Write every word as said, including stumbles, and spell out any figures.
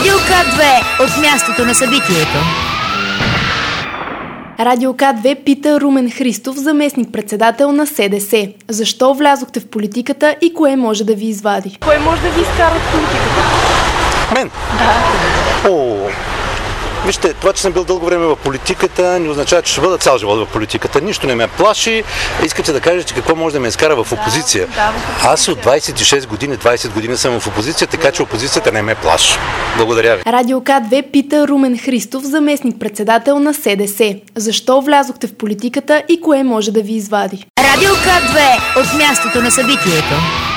Радио К две от мястото на събитието. Радио К две пита Румен Христов, заместник-председател на СДС. Защо влязохте в политиката и кое може да ви извади? Кое може да ви изкара от политиката? Мен? Да. О, вижте, това, че съм бил дълго време в политиката, не означава, че ще бъда цял живот в политиката. Нищо не ме плаши. Искате да кажете какво може да ме изкара в опозиция. Да, да, в опозиция. Аз от двайсет и шест години, двайсет години съм в опозиция, така че опозицията не ме плаши. Благодаря ви. Радио К две пита Румен Христов, заместник-председател на СДС. Защо влязохте в политиката и кое може да ви извади? Радио К две от мястото на събитието.